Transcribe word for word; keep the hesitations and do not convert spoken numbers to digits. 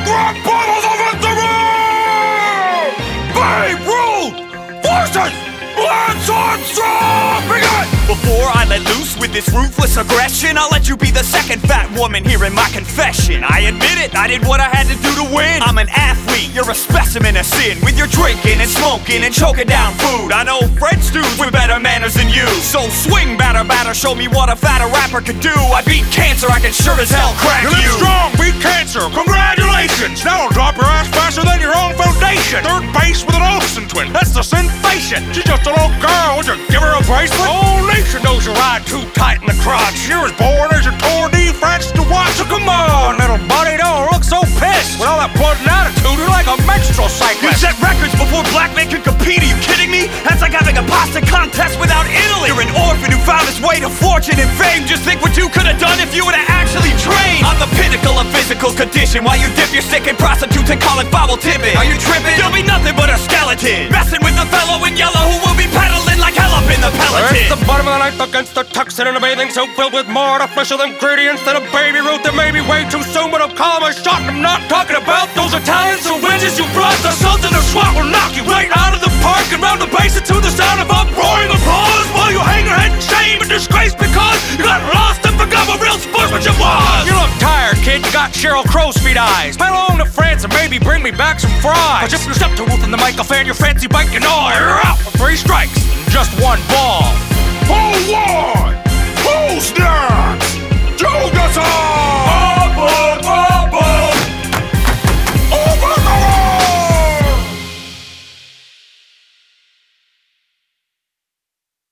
grab bottles of victory! Babe Ruth versus Lance Armstrong! Begin! Before I let loose with this ruthless aggression, I'll let you be the second fat woman here in my confession. I admit it, I did what I had to do to win. I'm an athlete, you're a specimen of sin, with your drinking and smoking and choking down food. I know French dudes with better manners than you. So swing, batter, batter, show me what a fatter rapper could do. I beat cancer, I can sure as hell crack You you. live strong, beat cancer, congratulations! Now I'll drop your ass faster than your own foundation. Third base with an Olsen twin, that's the sensation. She's just a little girl, would you give her a bracelet? Whole nation knows you ride too tight in the crotch. You're as bored as your Tour de France to watch. So come on, little buddy, don't look so pissed. With all that blood and attitude, you're like a menstrual cyclist. You set records before black men could compete, are you kidding me? That's like having a pasta contest without Italy. You're an orphan who found his way to fortune and fame. Just think what you could have done if you would have actually trained. I'm the pinnacle of physical condition, while you dip your stick in prostitutes and call it foul tipping. Are you tripping? You'll be nothing but a skeleton, messing with the fellow in yellow who will be pedaling like hell up in the Peloton. It's the bottom of the ninth against the Texan in a bathing suit filled with more artificial ingredients than a baby root. That may be way too soon, but I'll call him a shot. I'm not talking about those Italians who winches you brought. The something or swat will knock you right out of the park and round the bases to the sound of uproaring applause, while you hang your head in shame and disgrace because you got lost and forgot what real sportsmanship was. You look tired, kid. You got Sheryl Crow's feet eyes. Pedal on to France and maybe bring me back some fries. But if you step to Ruth in the mic, I'll fan your fancy bike and all. You're out for three strikes and just one ball. Oh,